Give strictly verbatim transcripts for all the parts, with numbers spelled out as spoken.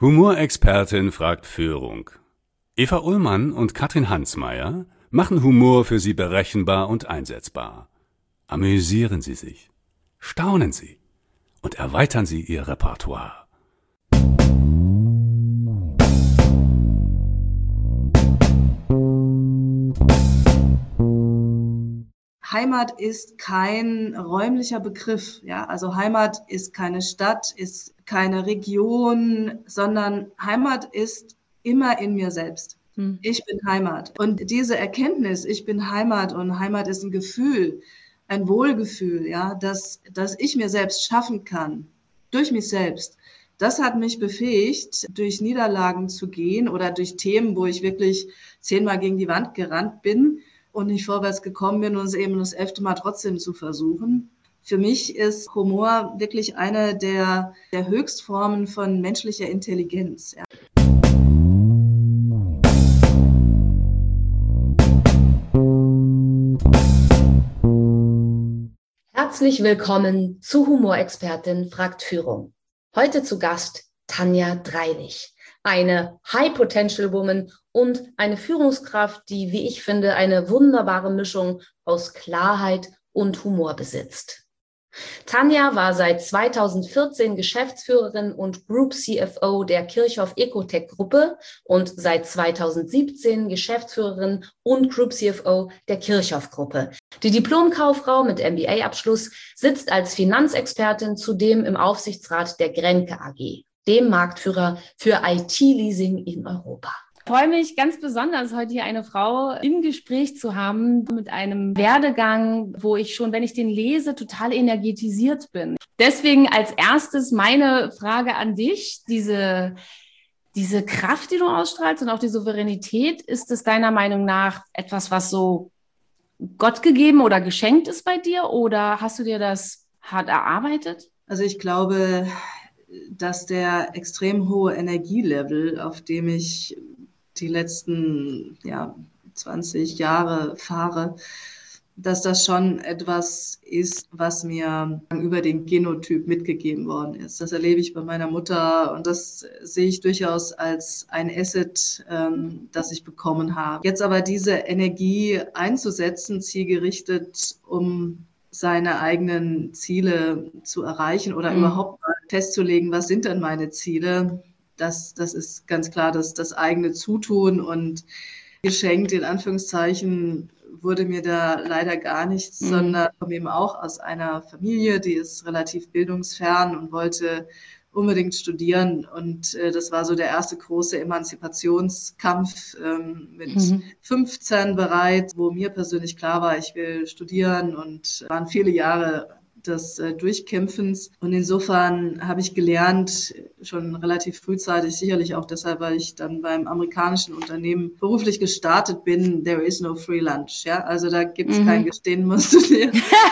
Humorexpertin fragt Führung. Eva Ullmann und Katrin Hansmeier machen Humor für Sie berechenbar und einsetzbar. Amüsieren Sie sich, staunen Sie und erweitern Sie Ihr Repertoire. Heimat ist kein räumlicher Begriff, ja. Also Heimat ist keine Stadt, ist keine Region, sondern Heimat ist immer in mir selbst. Hm. Ich bin Heimat. Und diese Erkenntnis, ich bin Heimat und Heimat ist ein Gefühl, ein Wohlgefühl, ja, dass, dass ich mir selbst schaffen kann, durch mich selbst. Das hat mich befähigt, durch Niederlagen zu gehen oder durch Themen, wo ich wirklich zehnmal gegen die Wand gerannt bin und nicht vorwärts gekommen bin und es eben das elfte Mal trotzdem zu versuchen. Für mich ist Humor wirklich eine der, der Höchstformen von menschlicher Intelligenz. Ja. Herzlich willkommen zu Humorexpertin fragt Führung. Heute zu Gast Tanja Dreilich, eine High-Potential-Woman und eine Führungskraft, die, wie ich finde, eine wunderbare Mischung aus Klarheit und Humor besitzt. Tanja war seit zweitausendvierzehn Geschäftsführerin und Group C F O der Kirchhoff Ecotech Gruppe und seit zweitausendsiebzehn Geschäftsführerin und Group C F O der Kirchhoff Gruppe. Die Diplomkauffrau mit M B A-Abschluss sitzt als Finanzexpertin zudem im Aufsichtsrat der Grenke A G, dem Marktführer für I T-Leasing in Europa. Ich freue mich ganz besonders, heute hier eine Frau im Gespräch zu haben mit einem Werdegang, wo ich schon, wenn ich den lese, total energetisiert bin. Deswegen als erstes meine Frage an dich, diese, diese Kraft, die du ausstrahlst und auch die Souveränität, ist es deiner Meinung nach etwas, was so Gott gegeben oder geschenkt ist bei dir, oder hast du dir das hart erarbeitet? Also ich glaube, dass der extrem hohe Energielevel, auf dem ich die letzten ja, zwanzig Jahre fahre, dass das schon etwas ist, was mir über den Genotyp mitgegeben worden ist. Das erlebe ich bei meiner Mutter und das sehe ich durchaus als ein Asset, ähm, das ich bekommen habe. Jetzt aber diese Energie einzusetzen, zielgerichtet, um seine eigenen Ziele zu erreichen oder mhm. überhaupt mal festzulegen, was sind denn meine Ziele? Das, das ist ganz klar das, das eigene Zutun, und geschenkt in Anführungszeichen wurde mir da leider gar nichts, mhm. sondern ich komme eben auch aus einer Familie, die ist relativ bildungsfern und wollte unbedingt studieren, und äh, das war so der erste große Emanzipationskampf ähm, mit mhm. fünfzehn bereits, wo mir persönlich klar war, ich will studieren, und waren viele Jahre des äh, Durchkämpfens. Und insofern habe ich gelernt, schon relativ frühzeitig, sicherlich auch deshalb, weil ich dann beim amerikanischen Unternehmen beruflich gestartet bin, there is no free lunch. Ja, also da gibt es mhm. kein Gestehen, musst du dir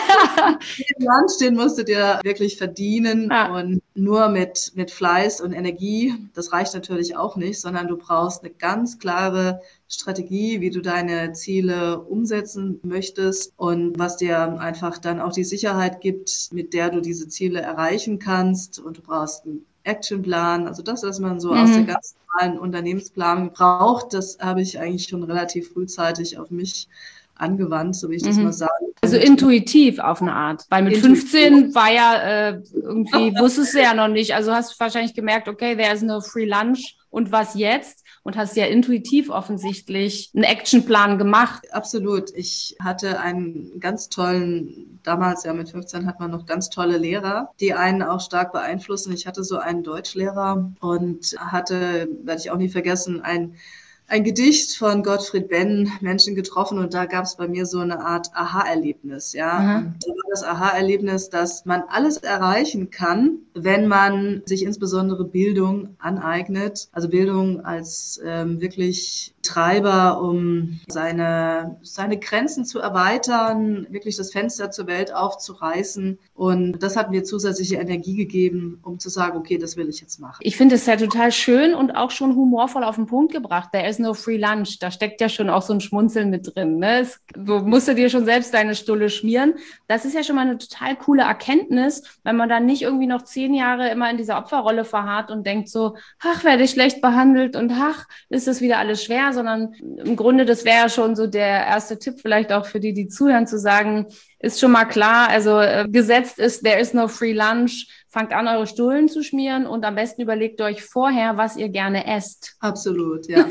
Lunch, den musst du dir wirklich verdienen. Ja. Und nur mit, mit Fleiß und Energie, das reicht natürlich auch nicht, sondern du brauchst eine ganz klare Strategie, wie du deine Ziele umsetzen möchtest und was dir einfach dann auch die Sicherheit gibt, mit der du diese Ziele erreichen kannst. Und du brauchst einen Actionplan, also das, was man so mhm. aus der ganz normalen Unternehmensplanung braucht, das habe ich eigentlich schon relativ frühzeitig auf mich angewandt, so wie ich das mhm. mal sagen kann. Also intuitiv auf eine Art, weil mit intuitiv. fünfzehn war ja äh, irgendwie, wusstest du ja noch nicht, also hast du wahrscheinlich gemerkt, okay, there is no free lunch, und was jetzt? Und hast ja intuitiv offensichtlich einen Actionplan gemacht. Absolut. Ich hatte einen ganz tollen, damals ja mit fünfzehn hat man noch ganz tolle Lehrer, die einen auch stark beeinflussen. Ich hatte so einen Deutschlehrer und hatte, werde ich auch nie vergessen, ein Ein Gedicht von Gottfried Benn, Menschen getroffen, und da gab es bei mir so eine Art Aha-Erlebnis. Ja, mhm. und da war das Aha-Erlebnis, dass man alles erreichen kann, wenn man sich insbesondere Bildung aneignet. Also Bildung als ähm, wirklich Treiber, um seine, seine Grenzen zu erweitern, wirklich das Fenster zur Welt aufzureißen. Und das hat mir zusätzliche Energie gegeben, um zu sagen, okay, das will ich jetzt machen. Ich finde es ja total schön und auch schon humorvoll auf den Punkt gebracht. There is no free lunch. Da steckt ja schon auch so ein Schmunzeln mit drin. Ne? Es, du musst du dir schon selbst deine Stulle schmieren. Das ist ja schon mal eine total coole Erkenntnis, wenn man dann nicht irgendwie noch zehn Jahre immer in dieser Opferrolle verharrt und denkt so, ach, werde ich schlecht behandelt und ach, ist das wieder alles schwer, sondern im Grunde, das wäre ja schon so der erste Tipp vielleicht auch für die, die zuhören, zu sagen, ist schon mal klar, also äh, gesetzt ist, there is no free lunch, fangt an, eure Stullen zu schmieren und am besten überlegt euch vorher, was ihr gerne esst. Absolut, ja.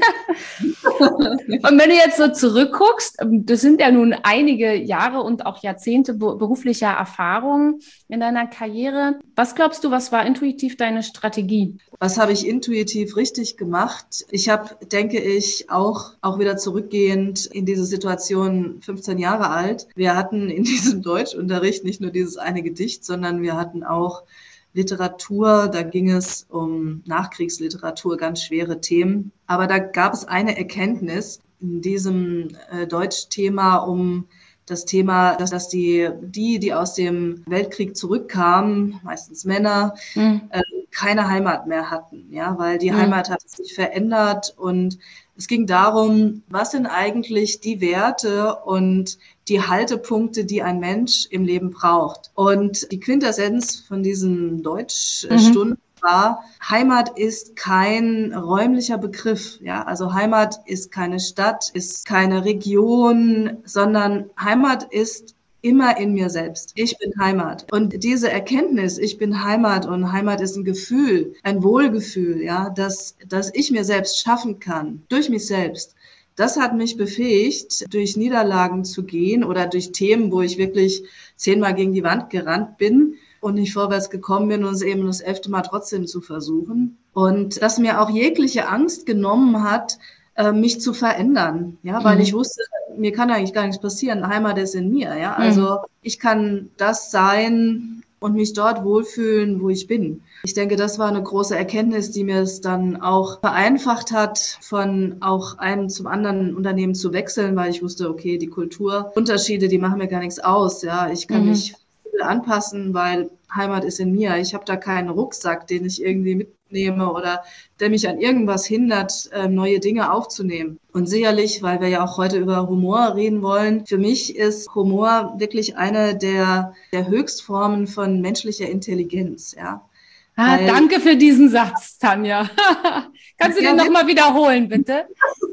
Und wenn du jetzt so zurückguckst, das sind ja nun einige Jahre und auch Jahrzehnte beruflicher Erfahrung in deiner Karriere. Was glaubst du, was war intuitiv deine Strategie? Was habe ich intuitiv richtig gemacht? Ich habe, denke ich, auch, auch wieder zurückgehend in diese Situation fünfzehn Jahre alt. Wir hatten in diesem Deutschunterricht nicht nur dieses eine Gedicht, sondern wir hatten auch Literatur, da ging es um Nachkriegsliteratur, ganz schwere Themen. Aber da gab es eine Erkenntnis in diesem äh, Deutschthema um das Thema, dass, dass die, die, die aus dem Weltkrieg zurückkamen, meistens Männer, mhm. äh, keine Heimat mehr hatten, ja, weil die mhm. Heimat hat sich verändert und es ging darum, was sind eigentlich die Werte und die Haltepunkte, die ein Mensch im Leben braucht. Und die Quintessenz von diesen Deutschstunden mhm. war, Heimat ist kein räumlicher Begriff. Ja, also Heimat ist keine Stadt, ist keine Region, sondern Heimat ist immer in mir selbst. Ich bin Heimat. Und diese Erkenntnis, ich bin Heimat und Heimat ist ein Gefühl, ein Wohlgefühl, ja, dass, dass ich mir selbst schaffen kann, durch mich selbst. Das hat mich befähigt, durch Niederlagen zu gehen oder durch Themen, wo ich wirklich zehnmal gegen die Wand gerannt bin und nicht vorwärts gekommen bin und es eben das elfte Mal trotzdem zu versuchen. Und dass mir auch jegliche Angst genommen hat, mich zu verändern, ja, weil mhm. ich wusste, mir kann eigentlich gar nichts passieren. Heimat ist in mir, ja. Also mhm. ich kann das sein und mich dort wohlfühlen, wo ich bin. Ich denke, das war eine große Erkenntnis, die mir es dann auch vereinfacht hat, von auch einem zum anderen Unternehmen zu wechseln, weil ich wusste, okay, die Kulturunterschiede, die machen mir gar nichts aus, ja. Ich kann mhm. mich viel anpassen, weil Heimat ist in mir. Ich habe da keinen Rucksack, den ich irgendwie mitnehme oder der mich an irgendwas hindert, neue Dinge aufzunehmen. Und sicherlich, weil wir ja auch heute über Humor reden wollen, für mich ist Humor wirklich eine der, der Höchstformen von menschlicher Intelligenz, ja. Ah, weil, danke für diesen Satz, Tanja. Kannst du ja, den nochmal wiederholen, bitte?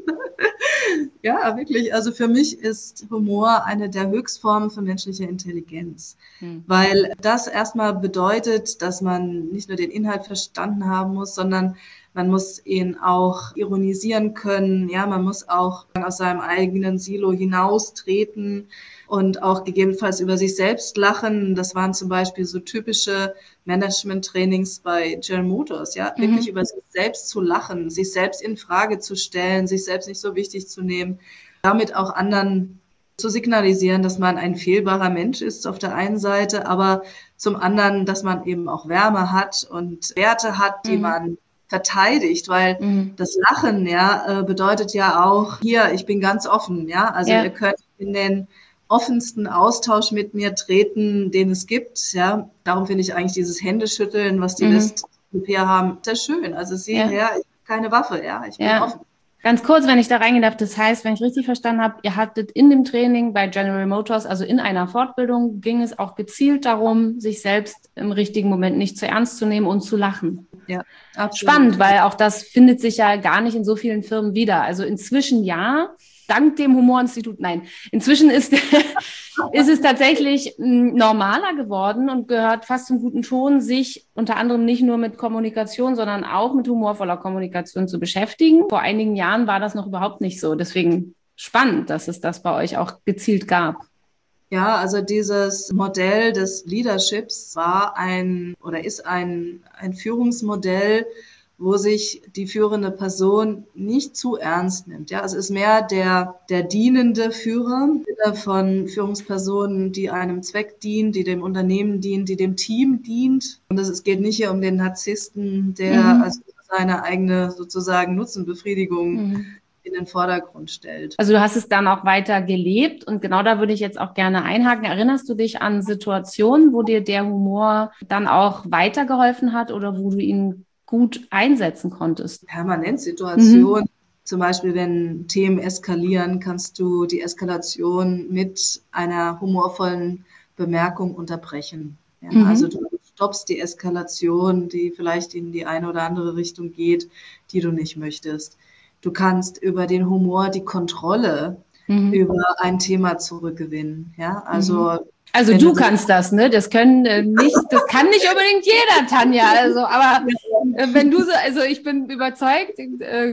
Ja, wirklich. Also für mich ist Humor eine der Höchstformen von menschlicher Intelligenz, hm. weil das erstmal bedeutet, dass man nicht nur den Inhalt verstanden haben muss, sondern man muss ihn auch ironisieren können. Ja, man muss auch aus seinem eigenen Silo hinaustreten und auch gegebenenfalls über sich selbst lachen. Das waren zum Beispiel so typische Management-Trainings bei General Motors, ja, mhm. wirklich über sich selbst zu lachen, sich selbst in Frage zu stellen, sich selbst nicht so wichtig zu nehmen, damit auch anderen zu signalisieren, dass man ein fehlbarer Mensch ist auf der einen Seite, aber zum anderen, dass man eben auch Wärme hat und Werte hat, die mhm. man verteidigt, weil mhm. das Lachen, ja, bedeutet ja auch, hier, ich bin ganz offen, ja, also ja. ihr könnt in den offensten Austausch mit mir treten, den es gibt, ja, darum finde ich eigentlich dieses Händeschütteln, was die mhm. West-Europäer haben, sehr schön, also sieh ja. her, ich habe keine Waffe, ja, ich bin ja. offen. Ganz kurz, wenn ich da reingehen darf, das heißt, wenn ich richtig verstanden habe, ihr hattet in dem Training bei General Motors, also in einer Fortbildung, ging es auch gezielt darum, sich selbst im richtigen Moment nicht zu ernst zu nehmen und zu lachen. Ja, absolut. Spannend, weil auch das findet sich ja gar nicht in so vielen Firmen wieder. Also inzwischen ja, dank dem Humorinstitut, nein, inzwischen ist, ist es tatsächlich normaler geworden und gehört fast zum guten Ton, sich unter anderem nicht nur mit Kommunikation, sondern auch mit humorvoller Kommunikation zu beschäftigen. Vor einigen Jahren war das noch überhaupt nicht so. Deswegen spannend, dass es das bei euch auch gezielt gab. Ja, also dieses Modell des Leaderships war ein oder ist ein, ein Führungsmodell, wo sich die führende Person nicht zu ernst nimmt. Ja, es ist mehr der, der dienende Führer von Führungspersonen, die einem Zweck dient, die dem Unternehmen dient, die dem Team dient. Und es geht nicht hier um den Narzissten, der mhm. also seine eigene sozusagen Nutzenbefriedigung mhm. in den Vordergrund stellt. Also du hast es dann auch weiter gelebt und genau da würde ich jetzt auch gerne einhaken. Erinnerst du dich an Situationen, wo dir der Humor dann auch weitergeholfen hat oder wo du ihn gut einsetzen konntest? Permanent Situationen. Mhm. Zum Beispiel, wenn Themen eskalieren, kannst du die Eskalation mit einer humorvollen Bemerkung unterbrechen. Ja, Mhm. Also du stoppst die Eskalation, die vielleicht in die eine oder andere Richtung geht, die du nicht möchtest. Du kannst über den Humor die Kontrolle Mhm. über ein Thema zurückgewinnen. Ja, also Also wenn du du- kannst das, ne? Das können äh, nicht, das kann nicht unbedingt jeder, Tanja. Also, aber äh, wenn du so, also ich bin überzeugt, äh,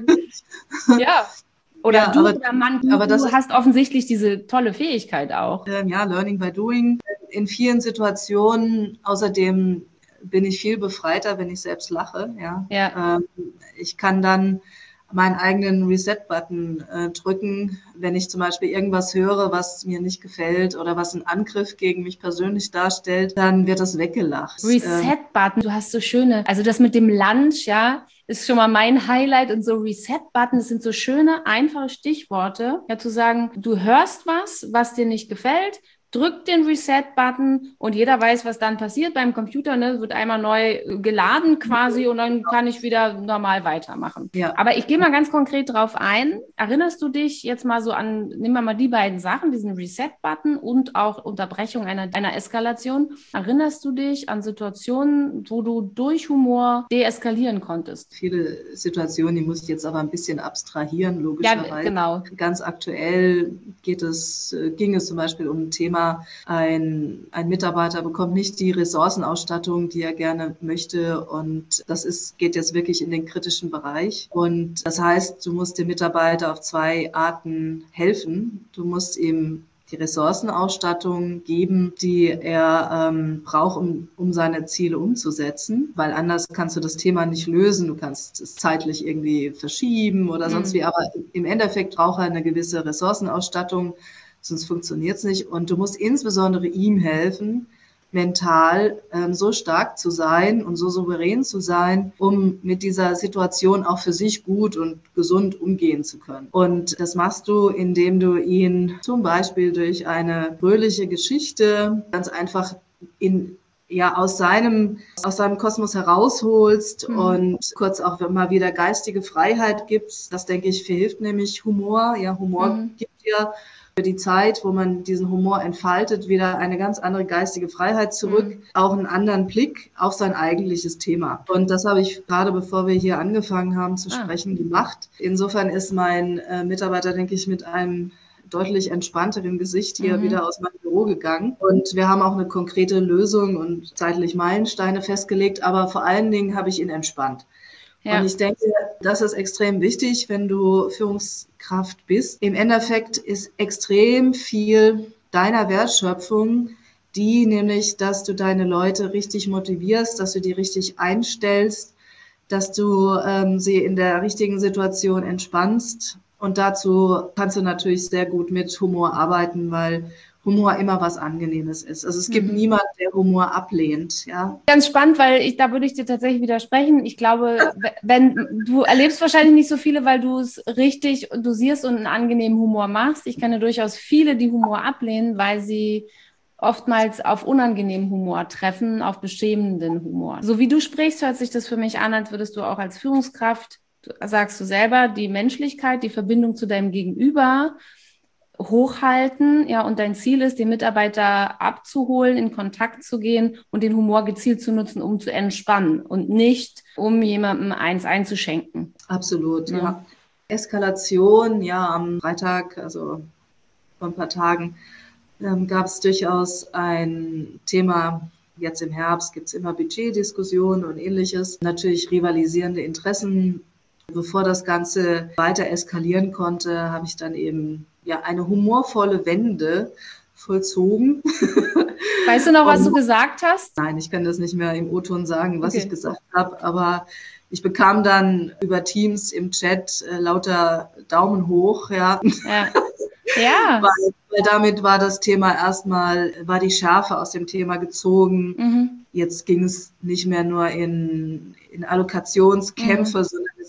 ja. Oder Ja, du aber- oder Mann, du, aber das du ist- hast offensichtlich diese tolle Fähigkeit auch. Ähm, ja, Learning by Doing. In vielen Situationen, außerdem bin ich viel befreiter, wenn ich selbst lache. Ja, Ja. Ähm, ich kann dann meinen eigenen Reset-Button äh, drücken, wenn ich zum Beispiel irgendwas höre, was mir nicht gefällt oder was einen Angriff gegen mich persönlich darstellt, dann wird das weggelacht. Ähm, Reset-Button, du hast so schöne, also das mit dem Lunch, ja, ist schon mal mein Highlight und so Reset-Button, das sind so schöne, einfache Stichworte, ja, zu sagen, du hörst was, was dir nicht gefällt, drück den Reset-Button und jeder weiß, was dann passiert beim Computer, ne, wird einmal neu geladen quasi und dann kann ich wieder normal weitermachen. Ja. Aber ich gehe mal ganz konkret drauf ein. Erinnerst du dich jetzt mal so an, nehmen wir mal die beiden Sachen, diesen Reset-Button und auch Unterbrechung einer, einer Eskalation. Erinnerst du dich an Situationen, wo du durch Humor deeskalieren konntest? Viele Situationen, die muss ich jetzt aber ein bisschen abstrahieren, logischerweise. Ja, genau. Ganz aktuell geht es, äh, ging es zum Beispiel um ein Thema, ein, ein Mitarbeiter bekommt nicht die Ressourcenausstattung, die er gerne möchte, und das ist, geht jetzt wirklich in den kritischen Bereich. Und das heißt, du musst dem Mitarbeiter auf zwei Arten helfen. Du musst ihm die Ressourcenausstattung geben, die er ähm, braucht, um, um seine Ziele umzusetzen, weil anders kannst du das Thema nicht lösen. Du kannst es zeitlich irgendwie verschieben oder sonst Mhm. wie, aber im Endeffekt braucht er eine gewisse Ressourcenausstattung, sonst funktioniert es nicht. Und du musst insbesondere ihm helfen, mental ähm, so stark zu sein und so souverän zu sein, um mit dieser Situation auch für sich gut und gesund umgehen zu können. Und das machst du, indem du ihn zum Beispiel durch eine fröhliche Geschichte ganz einfach in ja, aus seinem, aus seinem Kosmos herausholst Mhm. und kurz auch mal wieder geistige Freiheit gibst. Das, denke ich, verhilft nämlich Humor. Ja, Humor Mhm. gibt dir für die Zeit, wo man diesen Humor entfaltet, wieder eine ganz andere geistige Freiheit zurück, Mhm. auch einen anderen Blick auf sein eigentliches Thema. Und das habe ich gerade, bevor wir hier angefangen haben zu Ah. sprechen, gemacht. Insofern ist mein äh, Mitarbeiter, denke ich, mit einem deutlich entspannteren Gesicht hier Mhm. wieder aus meinem Büro gegangen. Und wir haben auch eine konkrete Lösung und zeitlich Meilensteine festgelegt, aber vor allen Dingen habe ich ihn entspannt. Ja. Und ich denke, das ist extrem wichtig, wenn du Führungskraft bist. Im Endeffekt ist extrem viel deiner Wertschöpfung die, nämlich, dass du deine Leute richtig motivierst, dass du die richtig einstellst, dass du ähm, sie in der richtigen Situation entspannst. Und dazu kannst du natürlich sehr gut mit Humor arbeiten, weil Humor immer was Angenehmes ist. Also es gibt Mhm. niemanden, der Humor ablehnt, ja. Ganz spannend, weil ich, da würde ich dir tatsächlich widersprechen. Ich glaube, wenn du erlebst wahrscheinlich nicht so viele, weil du es richtig dosierst und einen angenehmen Humor machst. Ich kenne durchaus viele, die Humor ablehnen, weil sie oftmals auf unangenehmen Humor treffen, auf beschämenden Humor. So wie du sprichst, hört sich das für mich an, als würdest du auch als Führungskraft, sagst du selber, die Menschlichkeit, die Verbindung zu deinem Gegenüber hochhalten, ja, und dein Ziel ist, den Mitarbeiter abzuholen, in Kontakt zu gehen und den Humor gezielt zu nutzen, um zu entspannen und nicht, um jemandem eins einzuschenken. Absolut, ja. Ja. Eskalation, ja, am Freitag, also vor ein paar Tagen, ähm, gab es durchaus ein Thema. Jetzt im Herbst gibt es immer Budgetdiskussionen und ähnliches. Natürlich rivalisierende Interessen. Bevor das Ganze weiter eskalieren konnte, habe ich dann eben ja eine humorvolle Wende vollzogen. Weißt du noch, was Und- du gesagt hast? Nein, ich kann das nicht mehr im O-Ton sagen, was Okay. ich gesagt habe, aber ich bekam dann über Teams im Chat äh, lauter Daumen hoch, ja. Ja. Ja. Weil, weil damit war das Thema erstmal, war die Schärfe aus dem Thema gezogen. Mhm. Jetzt ging es nicht mehr nur in, in Allokationskämpfe, Mhm. sondern es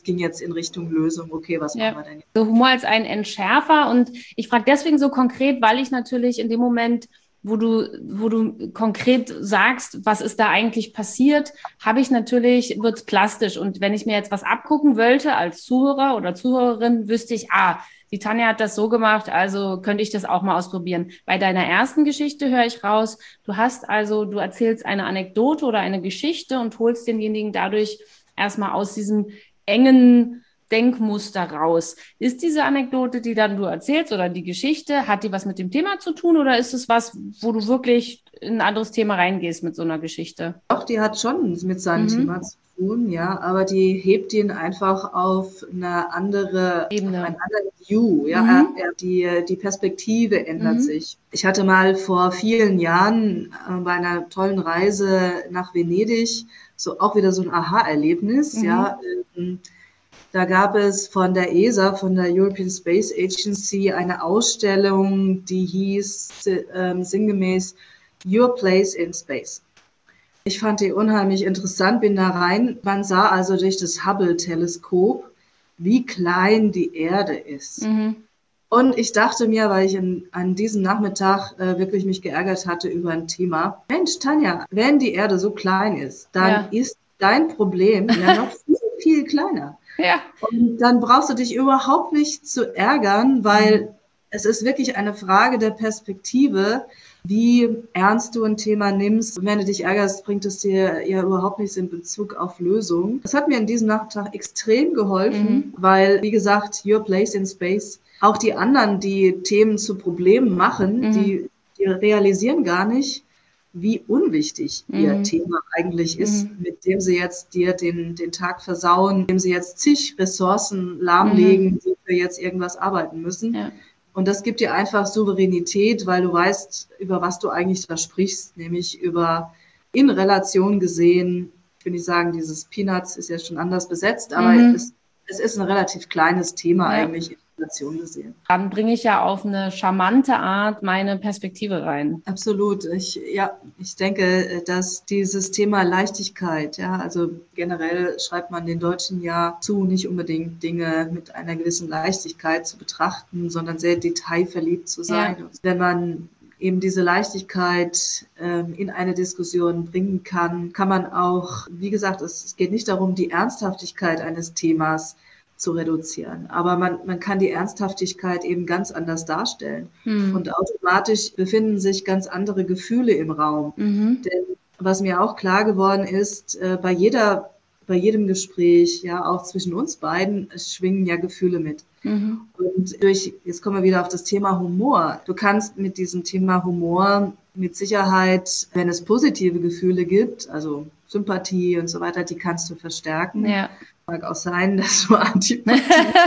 ging jetzt in Richtung Lösung. Okay, was Ja. machen wir denn jetzt? So Humor als ein Entschärfer. Und ich frage deswegen so konkret, weil ich natürlich in dem Moment, wo du, wo du konkret sagst, was ist da eigentlich passiert, habe ich natürlich, wird's plastisch. Und wenn ich mir jetzt was abgucken wollte als Zuhörer oder Zuhörerin, wüsste ich, ah, die Tanja hat das so gemacht, also könnte ich das auch mal ausprobieren. Bei deiner ersten Geschichte höre ich raus, du hast also, du erzählst eine Anekdote oder eine Geschichte und holst denjenigen dadurch erstmal aus diesem engen Denkmuster raus. Ist diese Anekdote, die dann du erzählst oder die Geschichte, hat die was mit dem Thema zu tun oder ist es was, wo du wirklich in ein anderes Thema reingehst mit so einer Geschichte? Doch, die hat schon mit seinem Mhm. Thema zu tun, ja, aber die hebt ihn einfach auf eine andere Ebene. auf einen anderen View, ja, Mhm. er, er, die, die Perspektive ändert Mhm. sich. Ich hatte mal vor vielen Jahren äh, bei einer tollen Reise nach Venedig so auch wieder so ein Aha-Erlebnis, Mhm. ja, ähm, da gab es von der E S A, von der European Space Agency, eine Ausstellung, die hieß äh, sinngemäß Your Place in Space. Ich fand die unheimlich interessant, bin da rein. Man sah also durch das Hubble-Teleskop, wie klein die Erde ist. Mhm. Und ich dachte mir, weil ich in, an diesem Nachmittag äh, wirklich mich geärgert hatte über ein Thema, Mensch, Tanja, wenn die Erde so klein ist, dann Ja. ist dein Problem ja noch viel, viel kleiner. Ja. Und dann brauchst du dich überhaupt nicht zu ärgern, weil es ist wirklich eine Frage der Perspektive, wie ernst du ein Thema nimmst. Und wenn du dich ärgerst, bringt es dir ja überhaupt nichts in Bezug auf Lösungen. Das hat mir in diesem Nachmittag extrem geholfen, Mhm. weil, wie gesagt, Your Place in Space, auch die anderen, die Themen zu Problemen machen, Mhm. die, die realisieren gar nicht, wie unwichtig ihr Mhm. Thema eigentlich ist, Mhm. mit dem sie jetzt dir den, den Tag versauen, mit dem sie jetzt zig Ressourcen lahmlegen, Mhm. die für jetzt irgendwas arbeiten müssen. Ja. Und das gibt dir einfach Souveränität, weil du weißt, über was du eigentlich da sprichst, nämlich über in Relation gesehen, ich will nicht sagen, dieses Peanuts ist ja schon anders besetzt, aber Mhm. es, es ist ein relativ kleines Thema Ja. eigentlich in Relation gesehen. Dann bringe ich ja auf eine charmante Art meine Perspektive rein. Absolut. Ich, ja, ich denke, dass dieses Thema Leichtigkeit, ja, also generell schreibt man den Deutschen ja zu, nicht unbedingt Dinge mit einer gewissen Leichtigkeit zu betrachten, sondern sehr detailverliebt zu sein. Ja. Und wenn man eben diese Leichtigkeit ähm, in eine Diskussion bringen kann, kann man auch, wie gesagt, es, es geht nicht darum, die Ernsthaftigkeit eines Themas zu reduzieren. Aber man, man kann die Ernsthaftigkeit eben ganz anders darstellen. Mhm. Und automatisch befinden sich ganz andere Gefühle im Raum. Mhm. Denn was mir auch klar geworden ist, äh, bei jeder, bei jedem Gespräch, ja, auch zwischen uns beiden, es schwingen ja Gefühle mit. Mhm. Und durch, jetzt kommen wir wieder auf das Thema Humor. Du kannst mit diesem Thema Humor mit Sicherheit, wenn es positive Gefühle gibt, also Sympathie und so weiter, die kannst du verstärken. Ja. Mag auch sein, dass du Antipathie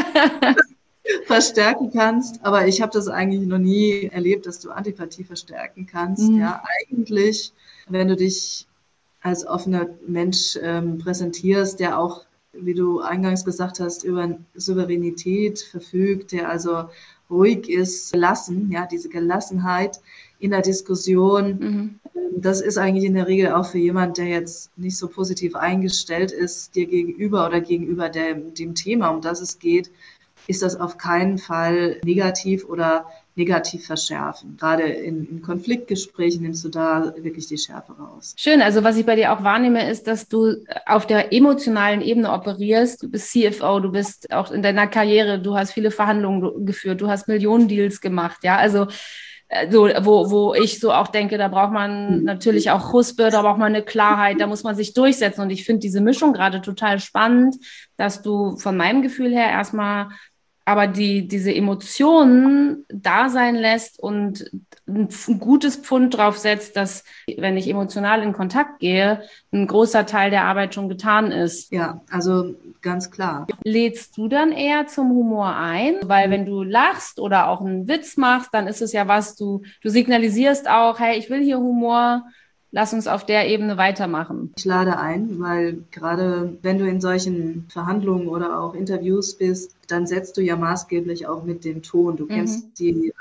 verstärken kannst, aber ich habe das eigentlich noch nie erlebt, dass du Antipathie verstärken kannst. Mhm. Ja, eigentlich, wenn du dich als offener Mensch ähm, präsentierst, der auch, wie du eingangs gesagt hast, über Souveränität verfügt, der also ruhig ist, gelassen, ja, diese Gelassenheit in der Diskussion. Mhm. Das ist eigentlich in der Regel auch für jemand, der jetzt nicht so positiv eingestellt ist, dir gegenüber oder gegenüber dem, dem Thema, um das es geht, ist das auf keinen Fall negativ oder negativ verschärfen. Gerade in, in Konfliktgesprächen nimmst du da wirklich die Schärfe raus. Schön, also was ich bei dir auch wahrnehme, ist, dass du auf der emotionalen Ebene operierst. Du bist C F O, du bist auch in deiner Karriere, du hast viele Verhandlungen geführt, du hast Millionen Deals gemacht, ja, also so, wo, wo ich so auch denke, da braucht man natürlich auch Huspe, da braucht man eine Klarheit, da muss man sich durchsetzen. Und ich finde diese Mischung gerade total spannend, dass du von meinem Gefühl her erstmal aber die, diese Emotionen da sein lässt und ein gutes Pfund drauf setzt, dass, wenn ich emotional in Kontakt gehe, ein großer Teil der Arbeit schon getan ist. Ja, also ganz klar. Lädst du dann eher zum Humor ein? Weil wenn du lachst oder auch einen Witz machst, dann ist es ja was, du, du signalisierst auch, hey, ich will hier Humor, lass uns auf der Ebene weitermachen. Ich lade ein, weil gerade wenn du in solchen Verhandlungen oder auch Interviews bist, dann setzt du ja maßgeblich auch mit dem Ton. Du kennst Mhm. die anderen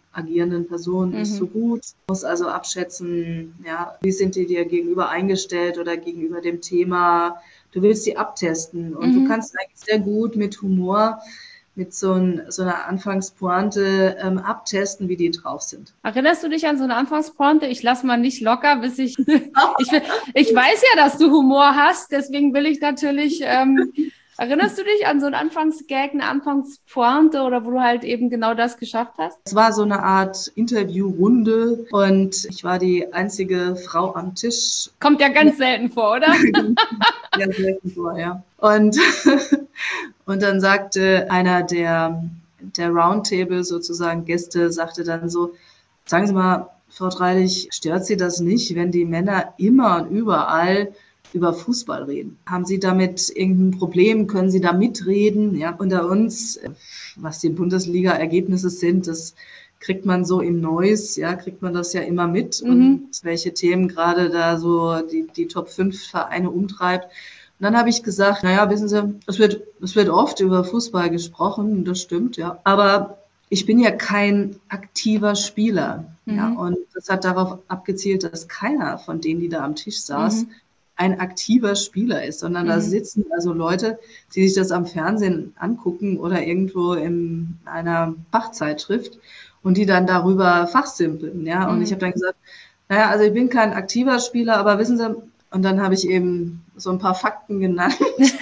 agierenden Person nicht Mhm. so gut. Muss also abschätzen, ja, wie sind die dir gegenüber eingestellt oder gegenüber dem Thema. Du willst die abtesten und du Mhm. kannst eigentlich sehr gut mit Humor, mit so, ein, so einer Anfangspointe ähm, abtesten, wie die drauf sind. Erinnerst du dich an so eine Anfangspointe? Ich lass mal nicht locker, bis ich, ich, will, ich weiß ja, dass du Humor hast, deswegen will ich natürlich, ähm, erinnerst du dich an so einen Anfangsgag, eine Anfangspointe oder wo du halt eben genau das geschafft hast? Es war so eine Art Interviewrunde und ich war die einzige Frau am Tisch. Kommt ja ganz selten vor, oder? Ja, selten vor, ja. Und, und dann sagte einer der, der Roundtable sozusagen Gäste, sagte dann so, sagen Sie mal, Frau Dreilich, stört Sie das nicht, wenn die Männer immer und überall über Fußball reden? Haben Sie damit irgendein Problem? Können Sie da mitreden? Ja, unter uns, was die Bundesliga-Ergebnisse sind, das kriegt man so im Neues, ja, kriegt man das ja immer mit, Mhm. und welche Themen gerade da so die, die Top fünf Vereine umtreibt. Und dann habe ich gesagt, naja, wissen Sie, es wird, es wird oft über Fußball gesprochen, das stimmt, ja. Aber ich bin ja kein aktiver Spieler. Mhm. Ja, und das hat darauf abgezielt, dass keiner von denen, die da am Tisch saß, Mhm. ein aktiver Spieler ist, sondern Mhm. da sitzen also Leute, die sich das am Fernsehen angucken oder irgendwo in einer Fachzeitschrift und die dann darüber fachsimpeln. Ja, und Mhm. ich habe dann gesagt, naja, also ich bin kein aktiver Spieler, aber wissen Sie, und dann habe ich eben so ein paar Fakten genannt.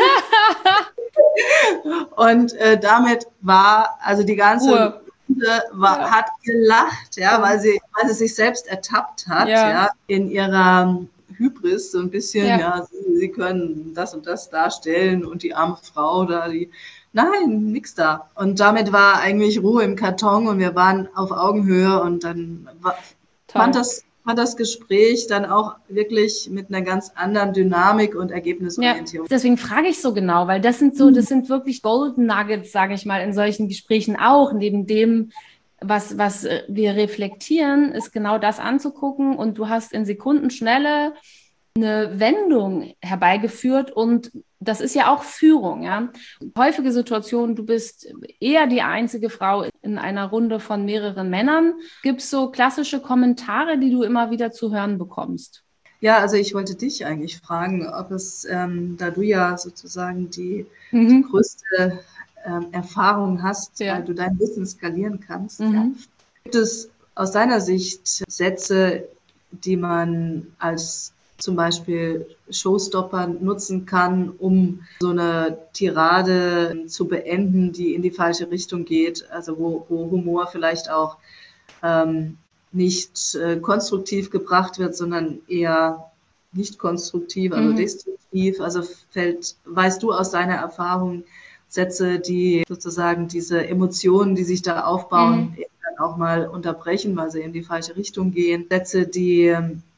Und äh, damit war, also die ganze Ruhe. Runde war, Ja. hat gelacht, ja, weil sie, weil sie sich selbst ertappt hat, Ja. ja, in ihrer Hybris so ein bisschen, Ja. ja, sie, sie können das und das darstellen und die arme Frau da, die, nein, nix da. Und damit war eigentlich Ruhe im Karton und wir waren auf Augenhöhe und dann war, Toll. fand das fand das Gespräch dann auch wirklich mit einer ganz anderen Dynamik und Ja, Ergebnisorientierung. deswegen frage ich so genau, weil das sind so, das sind wirklich Golden Nuggets, sage ich mal, in solchen Gesprächen auch. Neben dem, was, was äh, wir reflektieren, ist genau das anzugucken, und du hast in Sekundenschnelle eine Wendung herbeigeführt, und das ist ja auch Führung, ja. Häufige Situation, du bist eher die einzige Frau in einer Runde von mehreren Männern. Gibt es so klassische Kommentare, die du immer wieder zu hören bekommst? Ja, also ich wollte dich eigentlich fragen, ob es, ähm, da du ja sozusagen die, die Mhm. größte ähm, Erfahrung hast, Ja. weil du dein Wissen skalieren kannst, ja. Mhm. Gibt es aus deiner Sicht Sätze, die man als zum Beispiel Showstopper nutzen kann, um so eine Tirade zu beenden, die in die falsche Richtung geht, also wo, wo Humor vielleicht auch ähm, nicht äh, konstruktiv gebracht wird, sondern eher nicht konstruktiv, also Mhm. destruktiv. Also fällt, weißt du aus deiner Erfahrung Sätze, die sozusagen diese Emotionen, die sich da aufbauen, Mhm. eben dann auch mal unterbrechen, weil sie in die falsche Richtung gehen. Sätze, die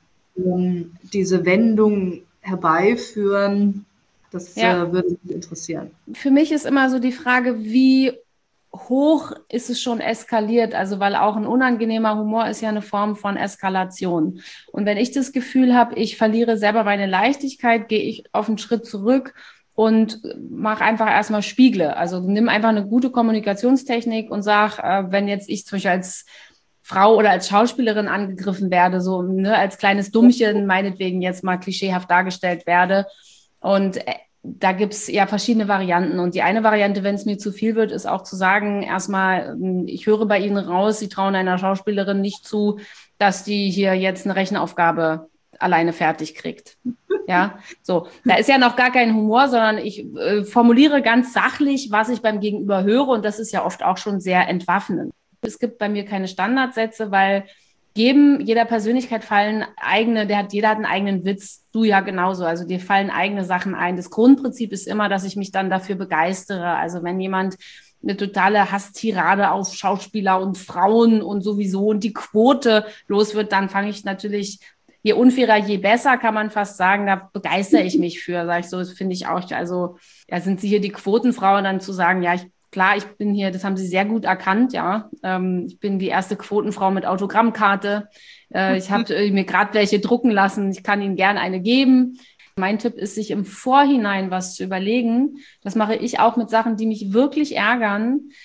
um, diese Wendung herbeiführen, das Ja. äh, würde mich interessieren. Für mich ist immer so die Frage, wie hoch ist es schon eskaliert? Also, weil auch ein unangenehmer Humor ist ja eine Form von Eskalation. Und wenn ich das Gefühl habe, ich verliere selber meine Leichtigkeit, gehe ich auf einen Schritt zurück und mach einfach erstmal Spiegle. Also nimm einfach eine gute Kommunikationstechnik und sag, äh, wenn jetzt ich zum Beispiel als Frau oder als Schauspielerin angegriffen werde, so ne, als kleines Dummchen meinetwegen jetzt mal klischeehaft dargestellt werde, und äh, da gibt's ja verschiedene Varianten. Und die eine Variante, wenn es mir zu viel wird, ist auch zu sagen, erstmal, ich höre bei Ihnen raus, Sie trauen einer Schauspielerin nicht zu, dass die hier jetzt eine Rechenaufgabe alleine fertig kriegt. Ja, so. Da ist ja noch gar kein Humor, sondern ich äh, formuliere ganz sachlich, was ich beim Gegenüber höre. Und das ist ja oft auch schon sehr entwaffnend. Es gibt bei mir keine Standardsätze, weil jedem, jeder Persönlichkeit fallen eigene, der hat, jeder hat einen eigenen Witz, du ja genauso, also dir fallen eigene Sachen ein. Das Grundprinzip ist immer, dass ich mich dann dafür begeistere. Also wenn jemand eine totale Hasstirade auf Schauspieler und Frauen und sowieso und die Quote los wird, dann fange ich natürlich, je unfairer, je besser, kann man fast sagen, da begeistere ich mich für, sage ich so, das finde ich auch, also ja, sind sie hier die Quotenfrauen, dann zu sagen, ja, ich klar, ich bin hier, das haben Sie sehr gut erkannt, ja. Ähm, ich bin die erste Quotenfrau mit Autogrammkarte. Äh, ich habe äh, mir gerade welche drucken lassen. Ich kann Ihnen gerne eine geben. Mein Tipp ist, sich im Vorhinein was zu überlegen. Das mache ich auch mit Sachen, die mich wirklich ärgern.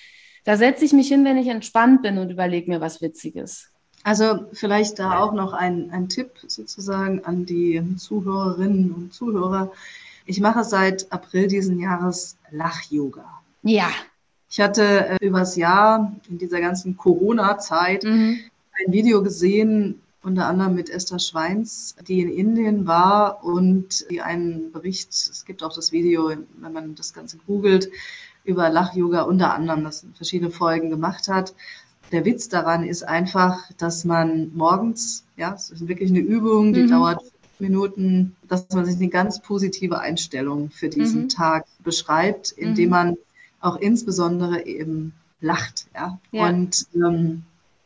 Da setze ich mich hin, wenn ich entspannt bin und überlege mir was Witziges. Also vielleicht da auch noch ein, ein Tipp sozusagen an die Zuhörerinnen und Zuhörer. Ich mache seit April diesen Jahres Lach-Yoga. Ja. Ich hatte äh, übers Jahr in dieser ganzen Corona-Zeit mhm. ein Video gesehen, unter anderem mit Esther Schweins, die in Indien war und die einen Bericht, es gibt auch das Video, wenn man das Ganze googelt, über Lach-Yoga unter anderem, das in verschiedene Folgen gemacht hat. Der Witz daran ist einfach, dass man morgens, ja, es ist wirklich eine Übung, die mhm. dauert fünf Minuten, dass man sich eine ganz positive Einstellung für diesen mhm. Tag beschreibt, indem mhm. man auch insbesondere eben lacht, ja. ja. Und ähm,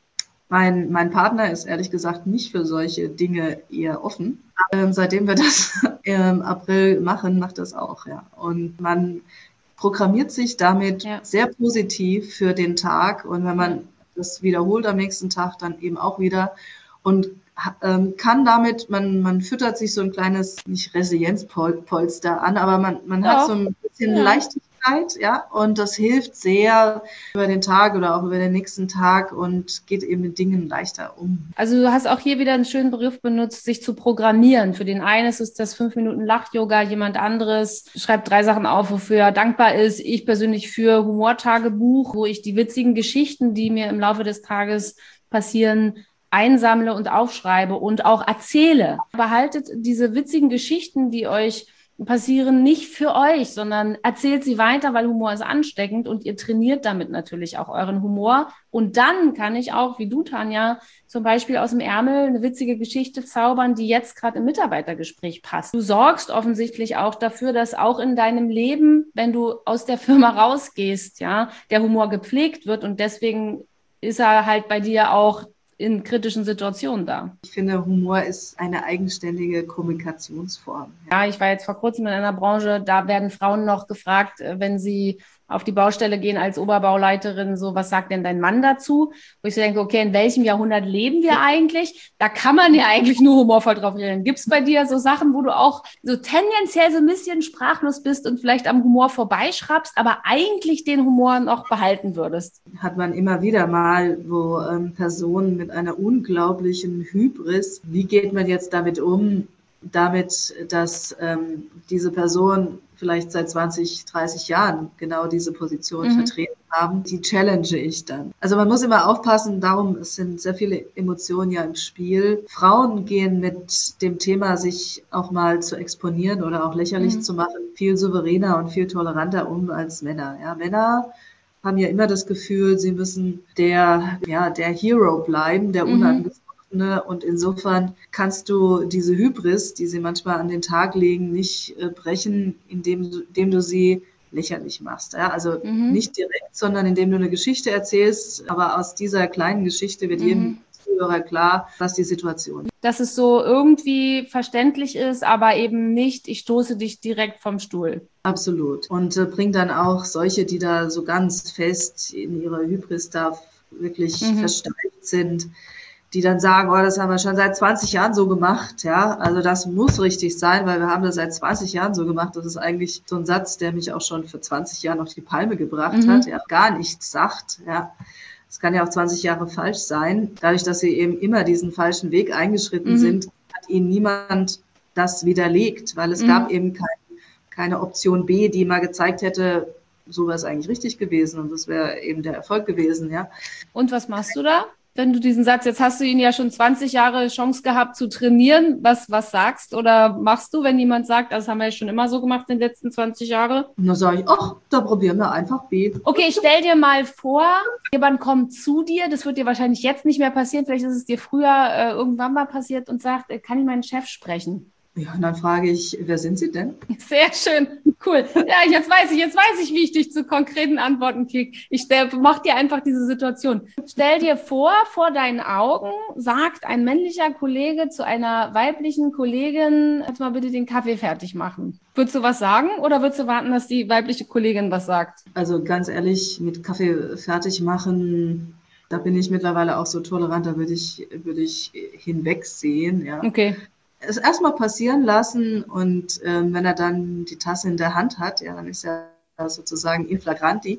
mein, mein Partner ist ehrlich gesagt nicht für solche Dinge eher offen. Ähm, seitdem wir das im April machen, macht das auch, ja. Und man programmiert sich damit ja. sehr positiv für den Tag. Und wenn man das wiederholt am nächsten Tag, dann eben auch wieder. Und ähm, kann damit, man, man füttert sich so ein kleines, nicht Resilienzpolster an, aber man, man hat so ein bisschen ja. Leichtigkeit. Ja, und das hilft sehr über den Tag oder auch über den nächsten Tag und geht eben mit Dingen leichter um. Also du hast auch hier wieder einen schönen Begriff benutzt, sich zu programmieren. Für den einen ist es das fünf Minuten Lach-Yoga, jemand anderes schreibt drei Sachen auf, wofür er dankbar ist. Ich persönlich für Humortagebuch, wo ich die witzigen Geschichten, die mir im Laufe des Tages passieren, einsammle und aufschreibe und auch erzähle. Behaltet diese witzigen Geschichten, die euch passieren, nicht für euch, sondern erzählt sie weiter, weil Humor ist ansteckend und ihr trainiert damit natürlich auch euren Humor. Und dann kann ich auch, wie du, Tanja, zum Beispiel aus dem Ärmel eine witzige Geschichte zaubern, die jetzt gerade im Mitarbeitergespräch passt. Du sorgst offensichtlich auch dafür, dass auch in deinem Leben, wenn du aus der Firma rausgehst, ja, der Humor gepflegt wird und deswegen ist er halt bei dir auch in kritischen Situationen da. Ich finde, Humor ist eine eigenständige Kommunikationsform. Ja, ich war jetzt vor kurzem in einer Branche, da werden Frauen noch gefragt, wenn sie auf die Baustelle gehen als Oberbauleiterin, so, was sagt denn dein Mann dazu? Wo ich so denke, okay, in welchem Jahrhundert leben wir eigentlich? Da kann man ja eigentlich nur humorvoll drauf reagieren. Gibt es bei dir so Sachen, wo du auch so tendenziell so ein bisschen sprachlos bist und vielleicht am Humor vorbeischraubst, aber eigentlich den Humor noch behalten würdest? Hat man immer wieder mal, wo ähm, Personen mit einer unglaublichen Hybris, wie geht man jetzt damit um, damit, dass ähm, diese Person vielleicht seit zwanzig, dreißig Jahren genau diese Position mhm. vertreten haben, die challenge ich dann. Also man muss immer aufpassen, darum, es sind sehr viele Emotionen ja im Spiel. Frauen gehen mit dem Thema, sich auch mal zu exponieren oder auch lächerlich mhm. zu machen, viel souveräner und viel toleranter um als Männer. Ja, Männer haben ja immer das Gefühl, sie müssen der, ja, der Hero bleiben, der mhm. unangefochtene. Und insofern kannst du diese Hybris, die sie manchmal an den Tag legen, nicht äh, brechen, indem du, indem du sie lächerlich machst. Ja? Also mhm. nicht direkt, sondern indem du eine Geschichte erzählst. Aber aus dieser kleinen Geschichte wird mhm. jedem Zuhörer klar, was die Situation ist. Dass es so irgendwie verständlich ist, aber eben nicht, ich stoße dich direkt vom Stuhl. Absolut. Und äh, bringt dann auch solche, die da so ganz fest in ihrer Hybris da wirklich mhm. versteift sind, die dann sagen, oh, das haben wir schon seit zwanzig Jahren so gemacht, ja, also das muss richtig sein, weil wir haben das seit zwanzig Jahren so gemacht. Das ist eigentlich so ein Satz, der mich auch schon für zwanzig Jahre auf die Palme gebracht mhm. hat, der gar nichts sagt, ja. Es kann ja auch zwanzig Jahre falsch sein. Dadurch, dass sie eben immer diesen falschen Weg eingeschritten mhm. sind, hat ihnen niemand das widerlegt, weil es mhm. gab eben kein, keine Option B, die mal gezeigt hätte, so wäre es eigentlich richtig gewesen und das wäre eben der Erfolg gewesen, ja. Und was machst du da? Wenn du diesen Satz, jetzt hast du ihn ja schon zwanzig Jahre Chance gehabt zu trainieren, was, was sagst oder machst du, wenn jemand sagt, das haben wir ja schon immer so gemacht in den letzten zwanzig Jahren? Und dann sage ich, ach, da probieren wir einfach B. Okay, ich stell dir mal vor, jemand kommt zu dir, das wird dir wahrscheinlich jetzt nicht mehr passieren, vielleicht ist es dir früher äh, irgendwann mal passiert und sagt, äh, kann ich meinen Chef sprechen? Ja, und dann frage ich, wer sind Sie denn? Sehr schön, cool. Ja, jetzt weiß ich, jetzt weiß ich, wie ich dich zu konkreten Antworten kriege. Ich mach dir einfach diese Situation. Stell dir vor, vor deinen Augen sagt ein männlicher Kollege zu einer weiblichen Kollegin, jetzt mal bitte den Kaffee fertig machen. Würdest du was sagen oder würdest du warten, dass die weibliche Kollegin was sagt? Also ganz ehrlich, mit Kaffee fertig machen, da bin ich mittlerweile auch so tolerant, da würde ich, würde ich hinwegsehen, ja. Okay. Es erstmal passieren lassen und ähm, wenn er dann die Tasse in der Hand hat, ja, dann ist er sozusagen in flagranti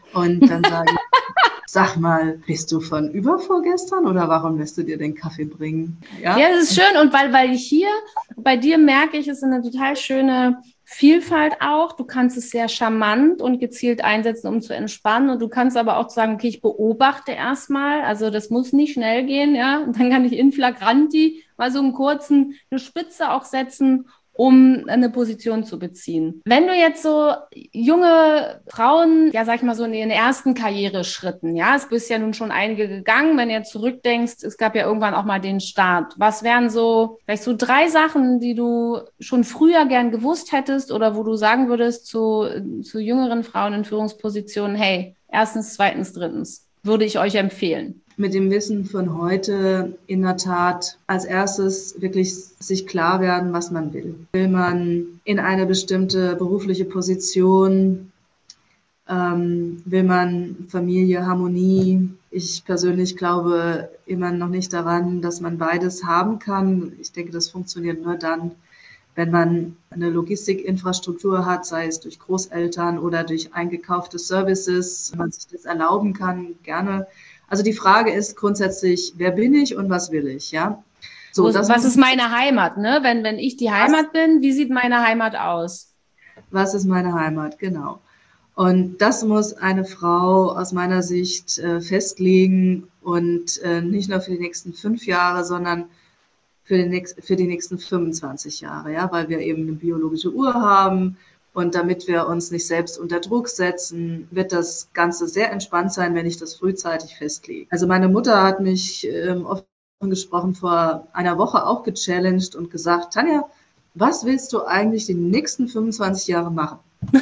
Und dann sage ich, sag mal, bist du von übervorgestern oder warum lässt du dir den Kaffee bringen? Ja, ja, das ist schön. Und weil, weil ich hier bei dir merke ich, es ist eine total schöne Vielfalt auch. Du kannst es sehr charmant und gezielt einsetzen, um zu entspannen. Und du kannst aber auch sagen, okay, ich beobachte erstmal. Also das muss nicht schnell gehen, ja. Und dann kann ich in flagranti mal so einen kurzen, eine Spitze auch setzen, um eine Position zu beziehen. Wenn du jetzt so junge Frauen, ja, sag ich mal so in ihren ersten Karriereschritten, ja, es bist ja nun schon einige gegangen, wenn ihr zurückdenkst, es gab ja irgendwann auch mal den Start. Was wären so, vielleicht so drei Sachen, die du schon früher gern gewusst hättest oder wo du sagen würdest zu, zu jüngeren Frauen in Führungspositionen, hey, erstens, zweitens, drittens, würde ich euch empfehlen? Mit dem Wissen von heute in der Tat als erstes wirklich sich klar werden, was man will. Will man in eine bestimmte berufliche Position? Ähm, will man Familie, Harmonie? Ich persönlich glaube immer noch nicht daran, dass man beides haben kann. Ich denke, das funktioniert nur dann, wenn man eine Logistikinfrastruktur hat, sei es durch Großeltern oder durch eingekaufte Services, wenn man sich das erlauben kann, gerne. Also die Frage ist grundsätzlich, wer bin ich und was will ich, ja? So, Wo, das was muss, ist meine Heimat, ne? Wenn, wenn ich die Heimat bin, wie sieht meine Heimat aus? Was ist meine Heimat, genau. Und das muss eine Frau aus meiner Sicht äh, festlegen und äh, nicht nur für die nächsten fünf Jahre, sondern für, den nächst, für die nächsten fünfundzwanzig Jahre, ja, weil wir eben eine biologische Uhr haben. Und damit wir uns nicht selbst unter Druck setzen, wird das Ganze sehr entspannt sein, wenn ich das frühzeitig festlege. Also meine Mutter hat mich ähm, offen gesprochen vor einer Woche auch gechallenged und gesagt, Tanja, was willst du eigentlich die nächsten fünfundzwanzig Jahre machen? Cool.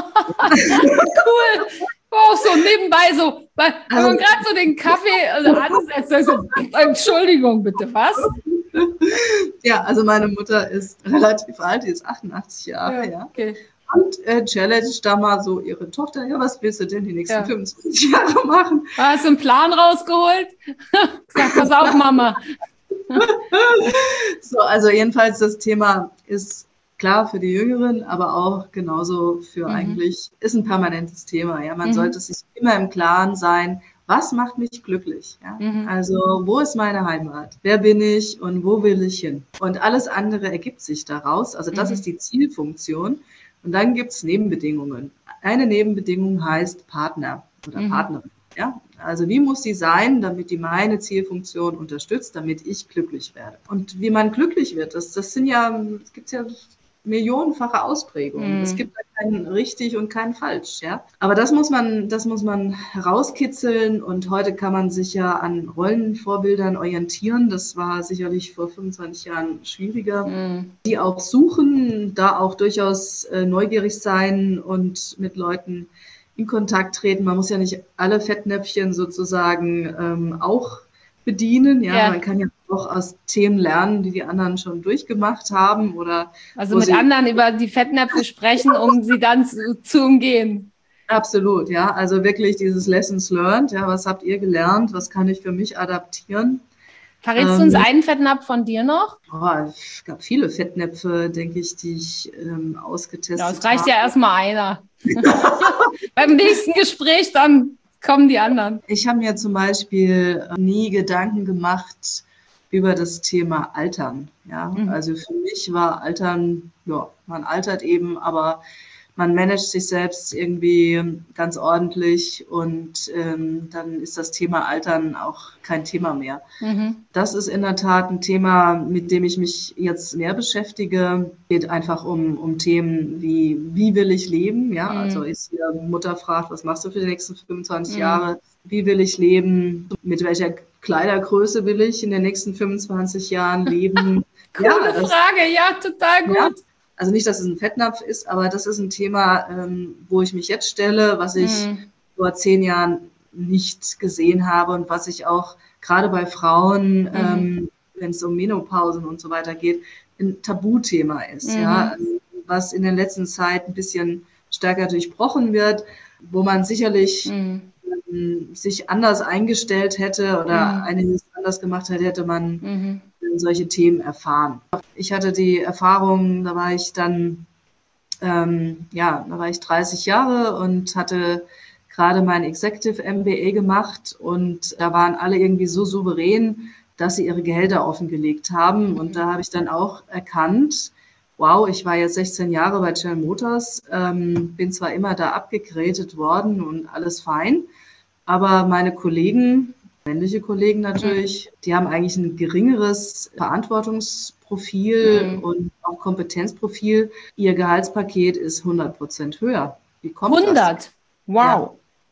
Auch so nebenbei so, weil also, man gerade so den Kaffee also ansetzt, also, Entschuldigung bitte, was? Ja, also meine Mutter ist relativ alt, die ist achtundachtzig Jahre, ja. ja. Okay. Und äh, challenged da mal so ihre Tochter, ja, was willst du denn die nächsten ja. fünfundzwanzig Jahre machen? Hast du einen Plan rausgeholt? Sag, pass auf, Mama. So, also jedenfalls das Thema ist klar für die Jüngeren, aber auch genauso für mhm. eigentlich, ist ein permanentes Thema, ja. Man mhm. sollte sich immer im Klaren sein, was macht mich glücklich? Ja? Mhm. Also, wo ist meine Heimat? Wer bin ich und wo will ich hin? Und alles andere ergibt sich daraus. Also, das mhm. ist die Zielfunktion. Und dann gibt's Nebenbedingungen. Eine Nebenbedingung heißt Partner oder mhm. Partnerin. Ja? Also, wie muss sie sein, damit die meine Zielfunktion unterstützt, damit ich glücklich werde? Und wie man glücklich wird, das, das sind ja, es gibt ja millionenfache Ausprägungen. Mm. Es gibt kein richtig und kein falsch, ja. Aber das muss man, das muss man herauskitzeln und heute kann man sich ja an Rollenvorbildern orientieren. Das war sicherlich vor fünfundzwanzig Jahren schwieriger. Mm. Die auch suchen, da auch durchaus äh, neugierig sein und mit Leuten in Kontakt treten. Man muss ja nicht alle Fettnäpfchen sozusagen ähm, auch bedienen. Ja, ja, man kann ja auch aus Themen lernen, die die anderen schon durchgemacht haben oder also mit anderen über die Fettnäpfe sprechen, um sie dann zu, zu umgehen. Absolut, ja. Also wirklich dieses Lessons learned. Ja, was habt ihr gelernt? Was kann ich für mich adaptieren? Verrätst ähm, du uns einen Fettnapf von dir noch? Oh, es gab viele Fettnäpfe, denke ich, die ich ähm, ausgetestet habe. Ja, es reicht habe. ja erstmal einer. Beim nächsten Gespräch dann kommen die anderen. Ich habe mir zum Beispiel nie Gedanken gemacht über das Thema Altern. Ja, mhm. also für mich war Altern, ja, man altert eben, aber man managt sich selbst irgendwie ganz ordentlich und ähm, dann ist das Thema Altern auch kein Thema mehr. Mhm. Das ist in der Tat ein Thema, mit dem ich mich jetzt mehr beschäftige. Geht einfach um, um Themen wie, wie will ich leben? Ja, mhm. also ist hier Mutter fragt, was machst du für die nächsten fünfundzwanzig mhm. Jahre? Wie will ich leben? Mit welcher Kleidergröße will ich in den nächsten fünfundzwanzig Jahren leben? Coole ja, das, Frage, ja, total gut. Ja, also nicht, dass es ein Fettnapf ist, aber das ist ein Thema, ähm, wo ich mich jetzt stelle, was ich mm. vor zehn Jahren nicht gesehen habe und was ich auch gerade bei Frauen, mm. ähm, wenn es um Menopausen und so weiter geht, ein Tabuthema ist, mm. ja, was in der letzten Zeit ein bisschen stärker durchbrochen wird, wo man sicherlich mm. ähm, sich anders eingestellt hätte oder mm. einiges anders gemacht hätte, hätte man mm. solche Themen erfahren. Ich hatte die Erfahrung, da war ich dann, ähm, ja, da war ich dreißig Jahre und hatte gerade mein Executive M B A gemacht und da waren alle irgendwie so souverän, dass sie ihre Gehälter offengelegt haben. Und da habe ich dann auch erkannt, wow, ich war jetzt sechzehn Jahre bei General Motors, ähm, bin zwar immer da abgegradet worden und alles fein, aber meine Kollegen, männliche Kollegen natürlich, die haben eigentlich ein geringeres Verantwortungsprofil mhm. und auch Kompetenzprofil. Ihr Gehaltspaket ist hundert Prozent höher. Wie kommt hundert? Das? Wow. Ja.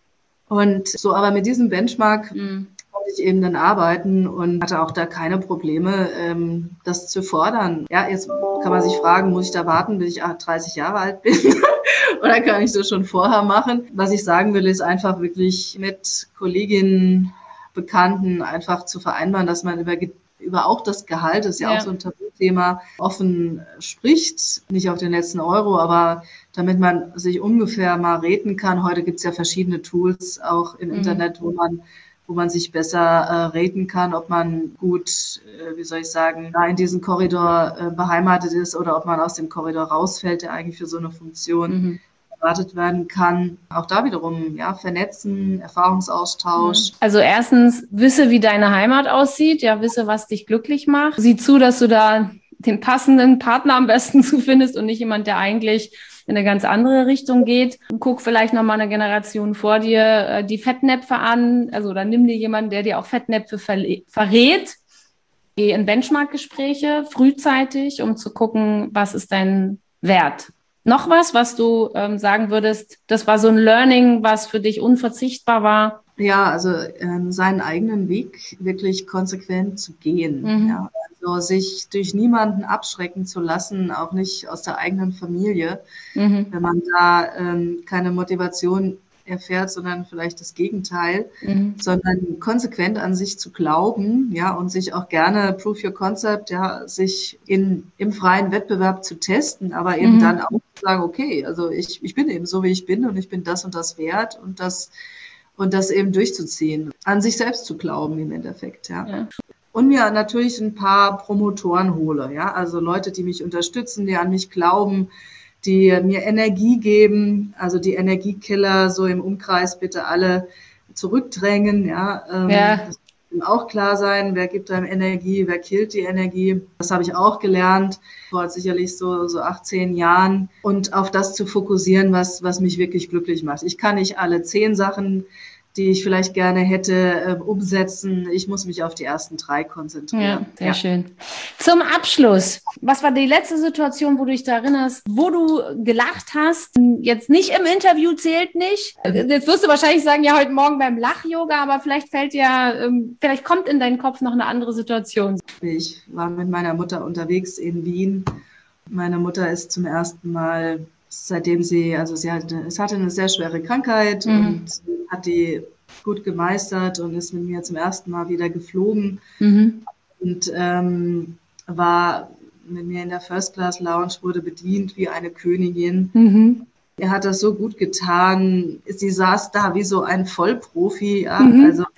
Und so, aber mit diesem Benchmark mhm. konnte ich eben dann arbeiten und hatte auch da keine Probleme, ähm, das zu fordern. Ja, jetzt kann man sich fragen, muss ich da warten, bis ich dreißig Jahre alt bin? Oder kann ich das schon vorher machen? Was ich sagen will, ist einfach wirklich mit Kolleginnen, Bekannten einfach zu vereinbaren, dass man über, über auch das Gehalt, das ist ja, ja auch so ein Tabuthema, offen spricht. Nicht auf den letzten Euro, aber damit man sich ungefähr mal reden kann. Heute gibt es ja verschiedene Tools auch im mhm. Internet, wo man wo man sich besser äh, reden kann, ob man gut, äh, wie soll ich sagen, da in diesem Korridor äh, beheimatet ist oder ob man aus dem Korridor rausfällt, der eigentlich für so eine Funktion mhm. erwartet werden kann. Auch da wiederum, ja, vernetzen, Erfahrungsaustausch. Also erstens, wisse, wie deine Heimat aussieht, ja, wisse, was dich glücklich macht. Sieh zu, dass du da den passenden Partner am besten zu findest und nicht jemand, der eigentlich in eine ganz andere Richtung geht. Guck vielleicht nochmal eine Generation vor dir die Fettnäpfe an, also dann nimm dir jemanden, der dir auch Fettnäpfe verle- verrät. Geh in Benchmark-Gespräche frühzeitig, um zu gucken, was ist dein Wert. Noch was, was du ähm, sagen würdest, das war so ein Learning, was für dich unverzichtbar war? Ja, also ähm, seinen eigenen Weg wirklich konsequent zu gehen. Mhm. Ja. Also sich durch niemanden abschrecken zu lassen, auch nicht aus der eigenen Familie, mhm. wenn man da ähm, keine Motivation erfährt, sondern vielleicht das Gegenteil, mhm. sondern konsequent an sich zu glauben, ja, und sich auch gerne Prove Your Concept, ja, sich in, im freien Wettbewerb zu testen, aber eben mhm. dann auch zu sagen, okay, also ich, ich bin eben so, wie ich bin und ich bin das und das wert und das, und das eben durchzuziehen, an sich selbst zu glauben im Endeffekt, ja. ja. Und mir natürlich ein paar Promotoren hole, ja, also Leute, die mich unterstützen, die an mich glauben, die mir Energie geben, also die Energiekiller so im Umkreis bitte alle zurückdrängen, ja. Ähm, ja. Das muss auch klar sein, wer gibt einem Energie, wer killt die Energie. Das habe ich auch gelernt, vor sicherlich so, so achtzehn Jahren. Und auf das zu fokussieren, was, was mich wirklich glücklich macht. Ich kann nicht alle zehn Sachen, die ich vielleicht gerne hätte, äh, umsetzen. Ich muss mich auf die ersten drei konzentrieren. Ja, sehr ja. schön. Zum Abschluss, was war die letzte Situation, wo du dich da erinnerst, wo du gelacht hast? Jetzt nicht im Interview, zählt nicht. Jetzt wirst du wahrscheinlich sagen, ja, heute Morgen beim Lach-Yoga, aber vielleicht fällt dir, ähm, vielleicht kommt in deinen Kopf noch eine andere Situation. Ich war mit meiner Mutter unterwegs in Wien. Meine Mutter ist zum ersten Mal, seitdem sie, also sie hatte, es hatte eine sehr schwere Krankheit mhm. und hat die gut gemeistert und ist mit mir zum ersten Mal wieder geflogen mhm. und ähm, war mit mir in der First Class Lounge, wurde bedient wie eine Königin. Mhm. Er hat das so gut getan. Sie saß da wie so ein Vollprofi, ja, mhm. also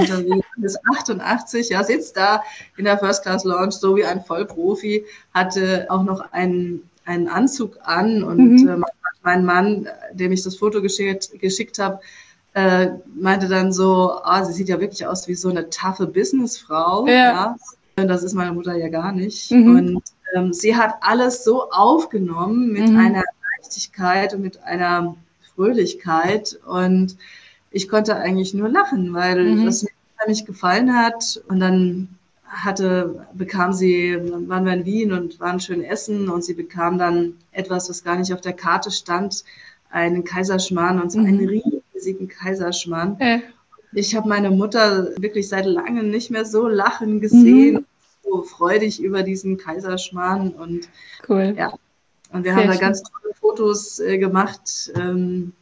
ist achtundachtzig, ja, sitzt da in der First Class Lounge so wie ein Vollprofi, hatte auch noch einen einen Anzug an und mhm. äh, mein Mann, dem ich das Foto geschickt, geschickt habe, äh, meinte dann so, ah, sie sieht ja wirklich aus wie so eine taffe Businessfrau. Ja. Ja. Und das ist meine Mutter ja gar nicht. Mhm. Und ähm, sie hat alles so aufgenommen mit mhm. einer Leichtigkeit und mit einer Fröhlichkeit und ich konnte eigentlich nur lachen, weil mhm. das mir nicht gefallen hat und dann hatte, bekam sie, waren wir in Wien und waren schön essen und sie bekam dann etwas, was gar nicht auf der Karte stand, einen Kaiserschmarrn und zwar mhm. einen riesigen Kaiserschmarrn. Äh. Ich habe meine Mutter wirklich seit langem nicht mehr so lachen gesehen, mhm. so freudig über diesen Kaiserschmarrn und cool. Ja, und wir Sehr haben da schön. ganz tolle Fotos äh, gemacht. Ähm,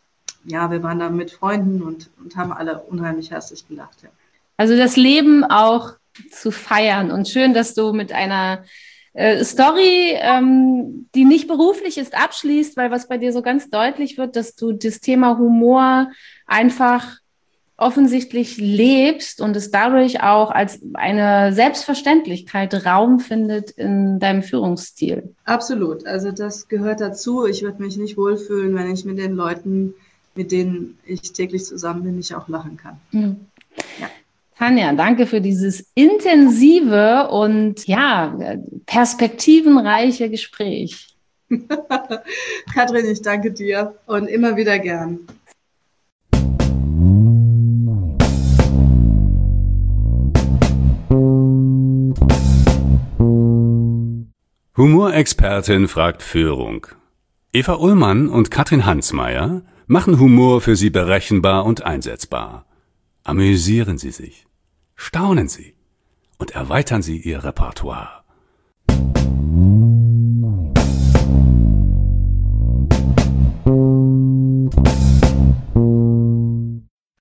ja, wir waren da mit Freunden und, und haben alle unheimlich herzlich gelacht. Ja. Also das Leben auch zu feiern und schön, dass du mit einer äh, Story, ähm, die nicht beruflich ist, abschließt, weil was bei dir so ganz deutlich wird, dass du das Thema Humor einfach offensichtlich lebst und es dadurch auch als eine Selbstverständlichkeit Raum findet in deinem Führungsstil. Absolut, also das gehört dazu. Ich würde mich nicht wohlfühlen, wenn ich mit den Leuten mit denen ich täglich zusammen bin, ich auch lachen kann. Mhm. Ja. Tanja, danke für dieses intensive und ja, perspektivenreiche Gespräch. Katrin, ich danke dir und immer wieder gern. Humorexpertin fragt Führung. Eva Ullmann und Katrin Hansmeier machen Humor für Sie berechenbar und einsetzbar. Amüsieren Sie sich, staunen Sie und erweitern Sie Ihr Repertoire.